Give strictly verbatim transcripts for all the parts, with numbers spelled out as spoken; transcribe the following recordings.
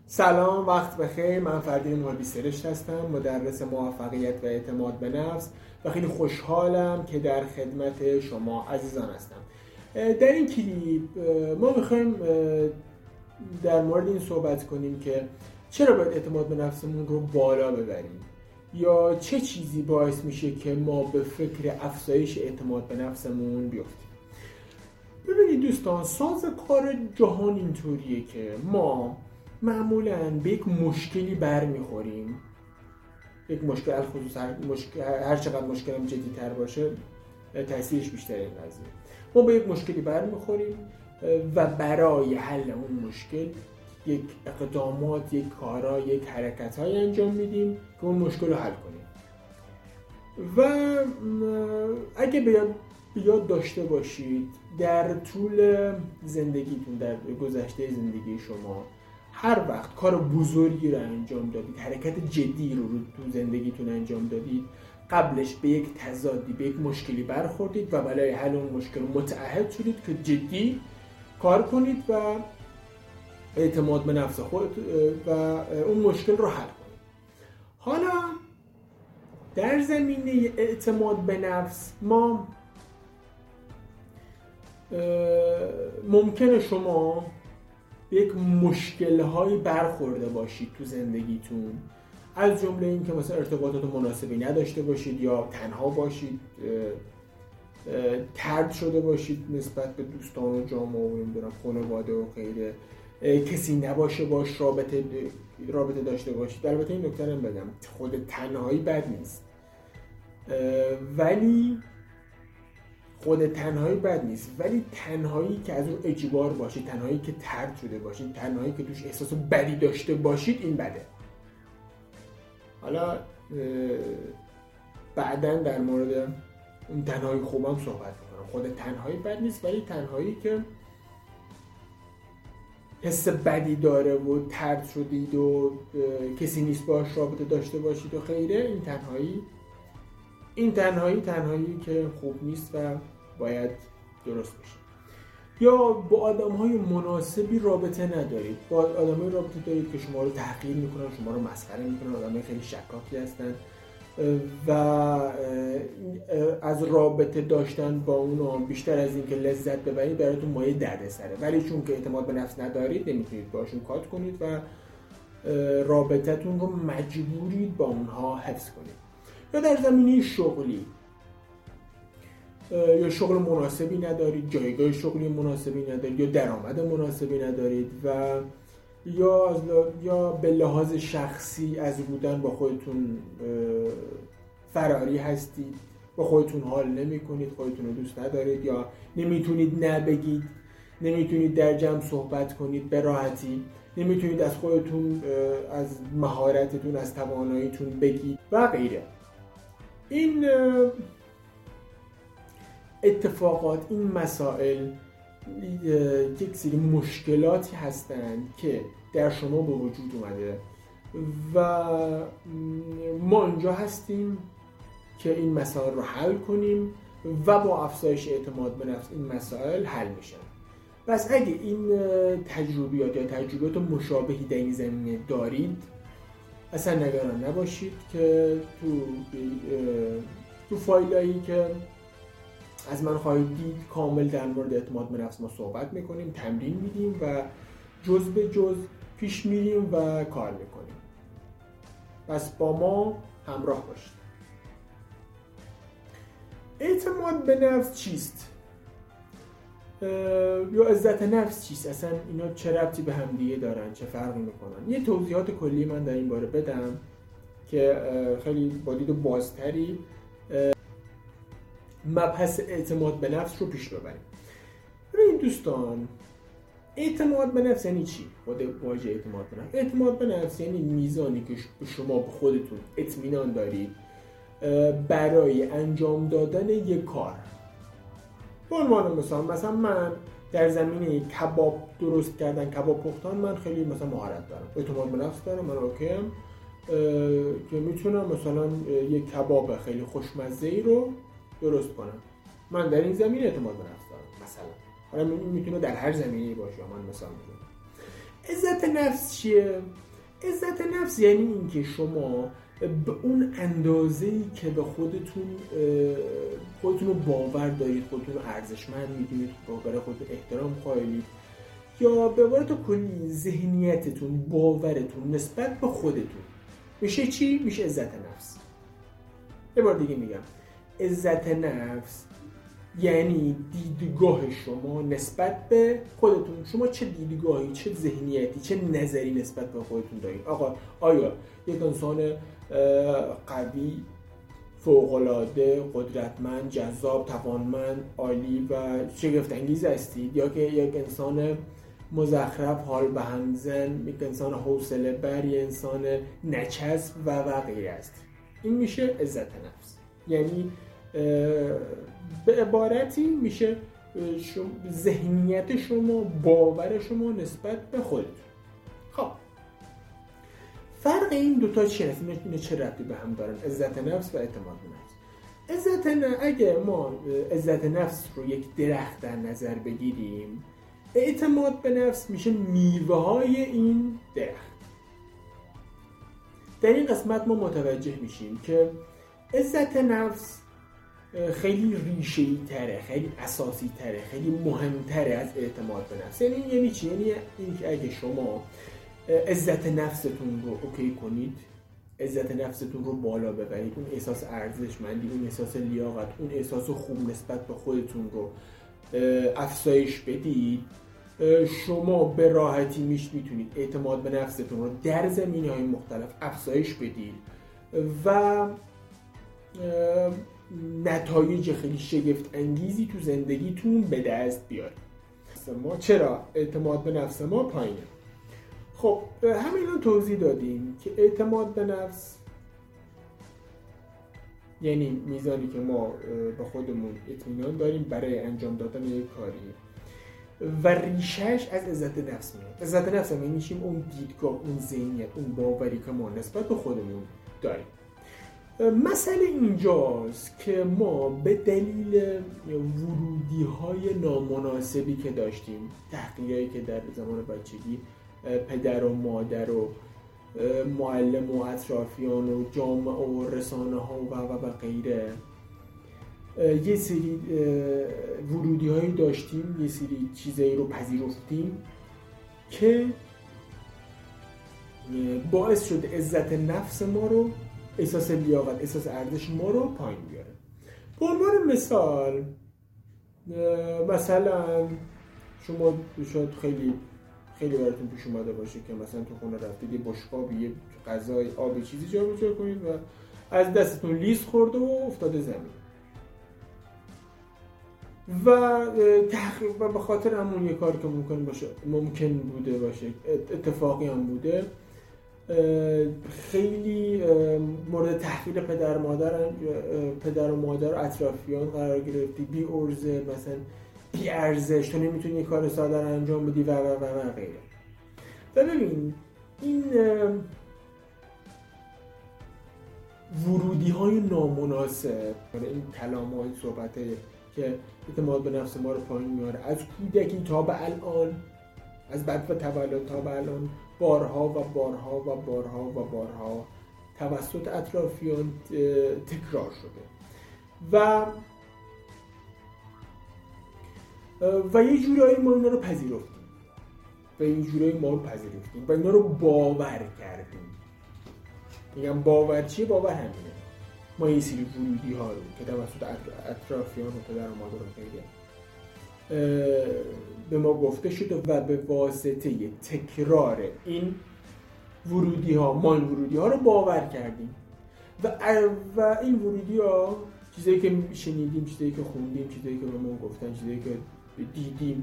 سلام، وقت بخیر. من فردین محبی سرشت هستم، مدرس موفقیت و اعتماد به نفس و خیلی خوشحالم که در خدمت شما عزیزان هستم. در این کلیپ ما میخوایم در مورد این صحبت کنیم که چرا باید اعتماد به نفسمون رو بالا ببریم یا چه چیزی باعث میشه که ما به فکر افزایش اعتماد به نفسمون بیفتیم. ببینید دوستان، ساز کار جهان اینطوریه که ما معمولاً به یک مشکلی برمیخوریم، یک مشکل خصوص هر, مشکل هر چقدر مشکلم جدی‌تر باشه تأثیرش بیشتر این قضیه. ما به یک مشکلی برمیخوریم و برای حل اون مشکل یک اقدامات، یک کارا، یک حرکت‌های انجام میدیم که اون مشکل رو حل کنیم. و اگه بیاد بیاد داشته باشید در طول زندگیتون، در گذشته زندگی شما، هر وقت کار بزرگی رو انجام دادید، حرکت جدی رو تو زندگیتون انجام دادید، قبلش به یک تضادی، به یک مشکلی برخوردید و برای حل اون مشکل متعهد شدید که جدی کار کنید و اعتماد به نفس خود و اون مشکل رو حل کنید. حالا در زمینه اعتماد به نفس ما ممکنه شما به یک مشکل‌هایی برخورده باشید تو زندگیتون، از جمله این که مثلا ارتباطات مناسبی نداشته باشید یا تنها باشید، طرد شده باشید نسبت به دوستان و جامعه و نمیدونم خانواده و غیره، کسی نباشه باش رابطه رابطه داشته باشید. البته این نکته رو بگم، خود تنهایی بد نیست، ولی خود تنهایی بد نیست ولی تنهایی که از اون اجبار باشید، تنهایی که طرد شده باشید، تنهایی که توش احساس بدی داشته باشید، این بده. حالا بعداً در مورد اون تنهایی خوبم صحبت میکنم. خود تنهایی بد نیست ولی تنهایی که حس بدی داره و طرد شدید و کسی نیست باش رابطه داشته باشید و غیره، این تنهایی این تنهایی تنهایی که خوب نیست و باید درست بشه. یا با آدم‌های مناسبی رابطه ندارید، با آدم‌های رابطه دارید که شما رو تحقیر میکنن، شما رو مسخره میکنن، آدم‌های خیلی شکاکی هستن و از رابطه داشتن با اونا بیشتر از این که لذت ببرید براتون مایه دردسره، ولی چون که اعتماد به نفس ندارید نمیتونید باشون کات کنید و رابطتون رو مجبورید با اونها حفظ کنید. یا در زمینه شغلی، یا شغل مناسبی ندارید، جایگاه شغلی مناسبی ندارید، یا درآمد مناسبی ندارید و یا یا به لحاظ شخصی از بودن با خودتون فراری هستید، با خودتون حال نمی کنید، خودتون رو دوست ندارید، یا نمیتونید نبگید، نمیتونید در جمع صحبت کنید به راحتی، نمیتونید از خودتون، از مهارتتون، از تواناییتون بگید و غیره. این اتفاقات، این مسائل یک سری مشکلاتی هستند که در شما به وجود اومده و ما اینجا هستیم که این مسائل رو حل کنیم و با افزایش اعتماد به نفس این مسائل حل میشن. پس اگه این تجربیات یا تجربیات مشابهی در این زمینه دارید، اصلا نگران نباشید که تو تو فایلایی که از من خواهید دید کامل در مورد اعتماد به نفس ما صحبت میکنیم، تمرین میدیم و جز به جز پیش میریم و کار میکنیم. پس با ما همراه باشید. اعتماد به نفس چیست؟ یا عزت نفس چیست؟ اصلا اینا چه ربطی به هم دیگه دارن؟ چه فرقی میکنن؟ یه توضیحات کلی من در این باره بدم که خیلی با دید بازتری مبحث اعتماد به نفس رو پیش ببریم. ببینید دوستان، اعتماد به نفس یعنی چی؟ خود واژه اعتماد به نفس. اعتماد به نفس یعنی میزانی که شما به خودتون اطمینان دارید برای انجام دادن یک کار. به عنوان مثلا مثلا من در زمینه کباب درست کردن، کباب پختن، من خیلی مثلا مهارت دارم، اعتماد به نفس دارم، من اوکیم که میتونم مثلا یک کباب خیلی خوشمزه‌ای رو درست کنم. من در این زمینه اعتماد به نفس دارم مثلا. حالا میتونه در هر زمینه‌ای باشه، من مثلا میگم عزت نفس چیه؟ عزت نفس یعنی اینکه شما به اون اندازه‌ای که به خودتون خودتون رو باور دارید، خودتون رو ارزشمند می‌دونید، برای خودتون احترام قائلید، یا به عبارت کلی ذهنیتتون، باورتون نسبت به خودتون میشه چی؟ میشه عزت نفس. یه بار دیگه میگم، عزت نفس یعنی دیدگاه شما نسبت به خودتون. شما چه دیدگاهی، چه ذهنیتی، چه نظری نسبت به خودتون دارید؟ آقا آیا یک انسان قوی، فوق‌العاده، قدرتمند، جذاب، توانمند، عالی و شگفت‌انگیز هستید، یا که یک انسان مزخرف، حال به هم زن، یک انسان حوصله بر، یک انسان نچسب و و غیره است؟ این میشه عزت نفس. یعنی به عبارتی میشه ذهنیت شما، باور شما نسبت به خودتون. خب فرق این دوتا چیه؟ اینه چه ربطی به هم دارن؟ عزت نفس و اعتماد به نفس. عزت نفس، اگه ما عزت نفس رو یک درخت در نظر بگیریم، اعتماد به نفس میشه میوه های این درخت. در این قسمت ما متوجه میشیم که عزت نفس خیلی ریشه‌ای تره، خیلی اساسی تره، خیلی مهمتره از اعتماد به نفس. یعنی یعنی چی؟ یعنی اینکه اگه شما عزت نفستون رو اوکی کنید، عزت نفستون رو بالا ببرید، اون احساس ارزشمندی، اون احساس لیاقت، اون احساس خوب نسبت به خودتون رو افزایش بدید، شما به راحتی میش میتونید اعتماد به نفستون رو در زمینه‌های مختلف افزایش بدید و نتایج خیلی شگفت انگیزی تو زندگیتون به دست بیارید. ما چرا اعتماد به نفس ما پایینه؟ خب همین رو توضیح دادیم که اعتماد به نفس یعنی میزانی که ما به خودمون اطمینان داریم برای انجام دادن یک کاری و ریشش از عزت نفس میاد. عزت نفس هم یعنی چیم؟ اون دیدگاه، اون ذهنیت، اون باوری که ما نسبت به خودمون داریم. مسئله اینجاست که ما به دلیل ورودی های نامناسبی که داشتیم، تحقیقی که در زمان بچگی پدر و مادر و معلم و اطرافیان و جامعه و رسانه ها و و و غیره، یه سری ورودی هایی داشتیم، یه سری چیزایی رو پذیرفتیم که باعث شده عزت نفس ما رو، احساس لیاقت، احساس ارزش ما رو پایین بیاره. به عنوان مثال، مثلا شما شاید خیلی خیلی براتون پیش اومده باشه که مثلا تو خونه رفتید یه بشقابی، یه غذای، آب، چیزی جابجا کنید و از دستتون لیز خورده و افتاده زمین و تحقیق و به خاطر همون یه کار که ممکن باشه ممکن بوده باشه اتفاقی هم بوده، خیلی مورد تحقیر پدر مادر پدر و مادر و اطرافیان قرار گرفتی، بی ارزه، مثلا بی ارزش، تو نمیتونی یه کار ساده رو انجام بدی و و و غیره. و ببین این ورودی های نامناسب، این کلام های صحبت که اعتماد به نفس ما رو پایین میاره، از کودکی تا به الان، از بعد و تولد تا به الان، بارها و بارها و بارها و بارها توسط اطرافیان تکرار شده و و یه جورایی ما اینا رو پذیرفتیم و یه جورایی ما رو پذیرفتیم و اینا رو باور کردیم. میگم باور چیه؟ باور همینه. ما یه سری ورودی ها رو که توسط اطرافیان و پدر و مادر رو غیره به ما گفته شده و به واسطه تکرار این ورودی ها ما این ورودی ها رو باور کردیم و و این ورودی ها، چیزایی که شنیدیم، چیزایی که خوندیم، چیزایی که به ما گفتن، چیزایی که دیدیم،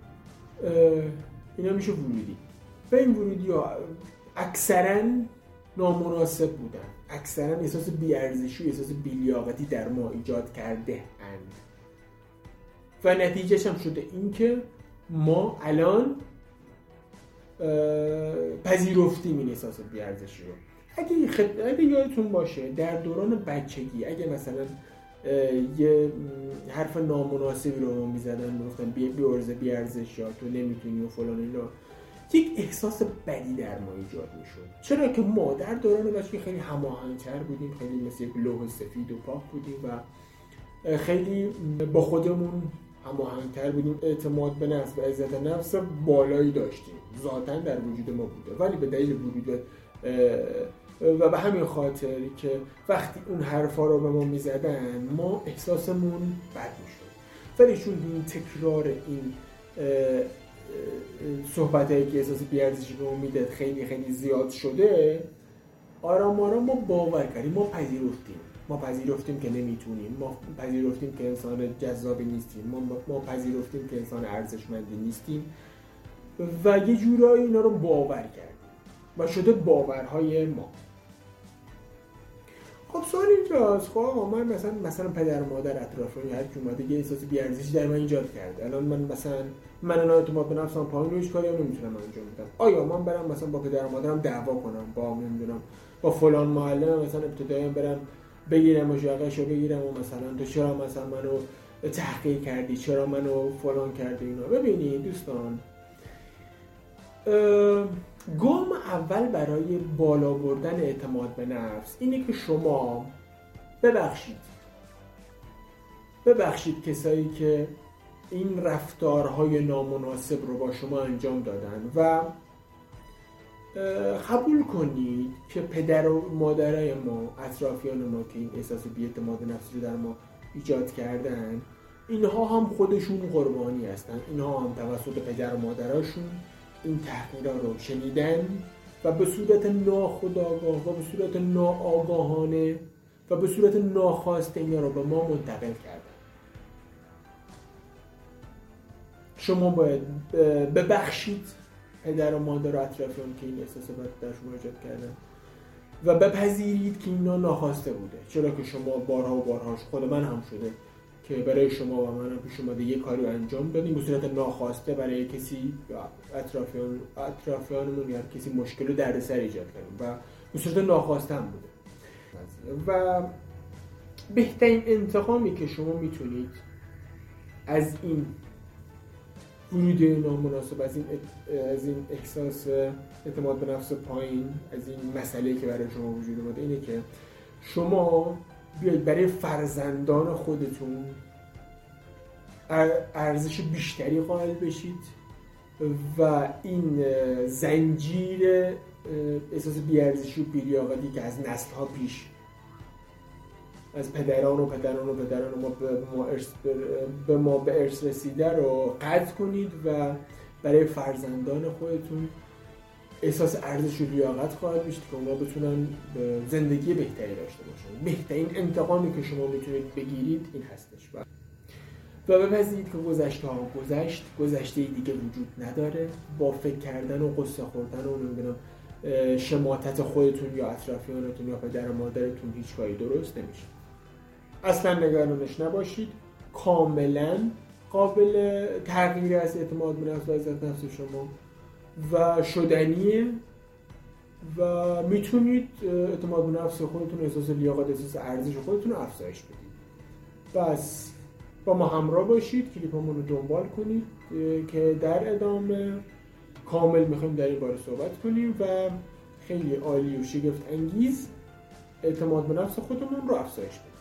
اینا میشه ورودی. و این ورودی ها اکثرا نامناسب بودن، اکثرا احساس بی‌ارزشی و احساس بی‌لیاقتی در ما ایجاد کرده اند و نتیجهش هم شده این که ما الان پذیرفتیم این احساس بی‌ارزشی رو. اگه, خد... اگه یادتون باشه در دوران بچگی اگه مثلا یه حرف نامناسبی رو میزدن، میگفتن بی ارزه، بی ارزش، یا تو نمیتونی و فلان اینا، یک احساس بدی در ما ایجاد میشد. چرا که ما در دوران بچگی خیلی هماهنگ‌تر بودیم، خیلی مثل یک لوح سفید و پاک بودیم و خیلی با خودمون هماهنگ‌تر بودیم، اعتماد به نفس و عزت نفس بالایی داشتیم، ذاتاً در وجود ما بوده. ولی به دلیل ورود و به همین خاطر که وقتی اون حرفا رو به ما میزدن ما احساسمون بد میشد. ولی چون این تکرار این صحبتایی که احساس بی‌ارزشی به ما میداد خیلی خیلی زیاد شده، آرام آرام ما باور کردیم، ما پذیرفتیم ما پذیرفتیم که نمیتونیم، ما پذیرفتیم که انسان جذابی نیستیم، ما ما پذیرفتیم که انسان ارزشمندی نیستیم و یه جورایی اینا رو باور کردیم و شده باورهای ما. خب سوال اینجاست، خب آقا من مثلا مثلا پدر و مادر اطرافیان هر کی اومده یه احساس بی‌ارزشی در من ایجاد کرده، الان من مثلا من انا اعتماد به نفسم پایین رو هیچ کاری هم نمیتونم انجام بدم. آیا من برم مثلا با پدر و مادرم دعوا کنم، با نمیدونم با فلان معلم مثلا ابتدایی برم بگیرم و ژاغشو بگیرم و مثلا تو چرا مثلا منو تحقیر کردی، چرا منو فلان کردی اینا؟ ببینید دوستان، گام اول برای بالا بردن اعتماد به نفس اینه که شما ببخشید ببخشید کسایی که این رفتارهای نامناسب رو با شما انجام دادن و قبول کنید که پدر و مادرای ما، اطرافیان ما که این احساس بی‌اعتماد به نفس رو در ما ایجاد کردن، اینها هم خودشون قربانی هستن، اینها هم توسط پدر و مادراشون این تحقیرها رو شنیدن و به صورت ناخودآگاه و به صورت ناآگاهانه و به صورت ناخواسته اینا رو به ما منتقل کردن. شما باید ببخشید پدر و مادر و اطرافیان که این احساس بد در شما ایجاد کردن و بپذیرید که اینا ناخواسته بوده، چرا که شما بارها و بارهاش، خود من هم شده که برای شما و من هم پیش اومده یه کاری رو انجام دادیم به صورت ناخواسته برای کسی یا اطرافیان اطرافیانمون یا کسی مشکل و دردسر ایجاد کردیم و به صورت ناخواسته هم بوده. و بهترین انتقامی که شما میتونید از این ورود نامناسب، از این از این احساس اعتماد به نفس پایین، از این مسئله که برای شما وجود اومده اینه که شما بیایید برای فرزندان خودتون ارزش بیشتری قائل بشید و این زنجیر احساس بی‌ارزشی و بی‌لیاقتی که از نسل‌ها پیش از پدران و پدران و پدران ما به ما ارث به ما به ارث رسیده رو قطع کنید و برای فرزندان خودتون احساس ارزش و لیاقت قائل بشید که اونا بتونن زندگی بهتری داشته باشن. بهترین انتقامی که شما میتونید بگیرید این هستش و و بپذیرید که گذشته ها گذشت، گذشته دیگه وجود نداره. با فکر کردن و قصه خوردن و نمیدونم شماتت خودتون یا اطرافیانتون یا پدر و مادرتون هیچ کاری درست نمیشه. اصلا نگرانش نباشید، کاملا قابل تغییر از اعتماد به نفس و عزت نفس شما و شدنیه و میتونید اعتماد به نفس خودتون، احساس لیاقت، احساس ارزش خودتون رو افزایش بدید. بس با ما همراه باشید، کلیپمون رو دنبال کنید که در ادامه کامل میخوایم در این باره صحبت کنیم و خیلی عالی و شگفت انگیز اعتماد به نفس خودمون رو افزایش بدیم.